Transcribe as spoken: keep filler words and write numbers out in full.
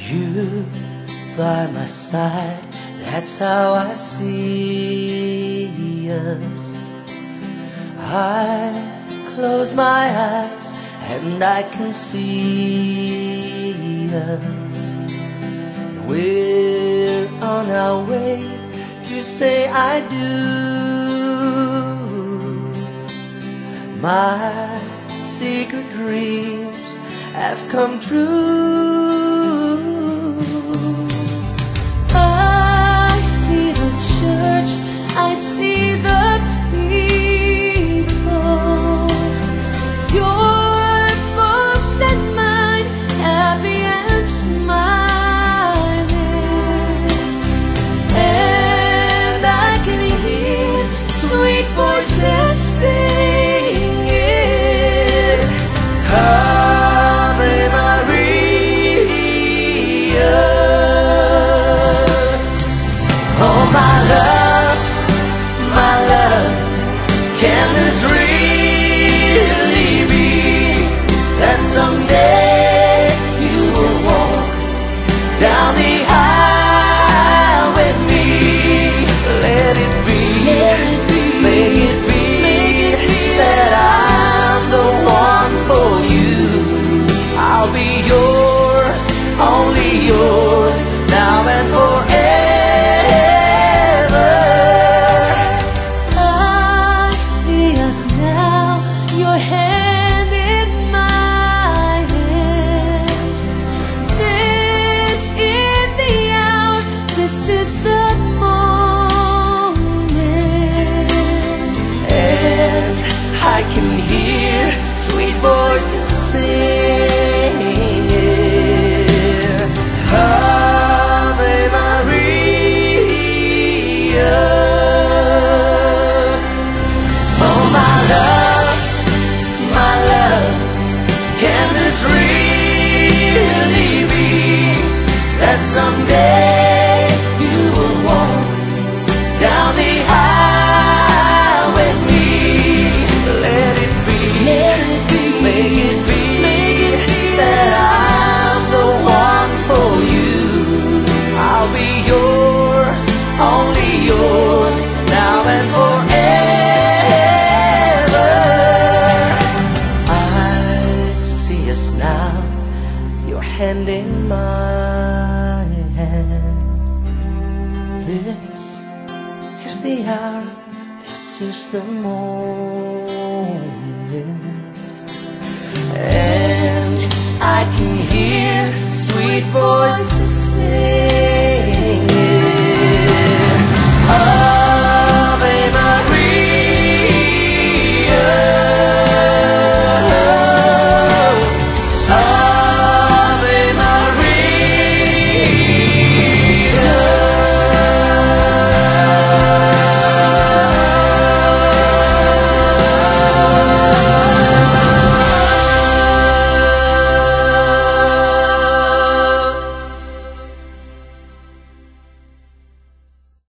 You by my side, that's how I see us. I close my eyes and I can see us. We're on our way to say I do. My secret dreams have come true. I see the church, I see the people, your folks and mine, happy and smiling, and I can hear sweet voices singing, Ave Maria. Oh my love, my love, can this really be that someday you will walk down the aisle with me? Let it be, make it be, that I'm the one for you. I'll be yours, only yours, now and forever. Your hand in my hand. This is the hour, this is the moment, and I can hear sweet voices singing, Ave Maria. Oh my love, my love, can this really be that someday you will walk down the aisle with me? Let it be, let it be, make it be, make it be, that I'm the one for you. I'll be yours, only yours, now and forever. Hand in my hand. This is the hour, this is the moment, and I can hear sweet voices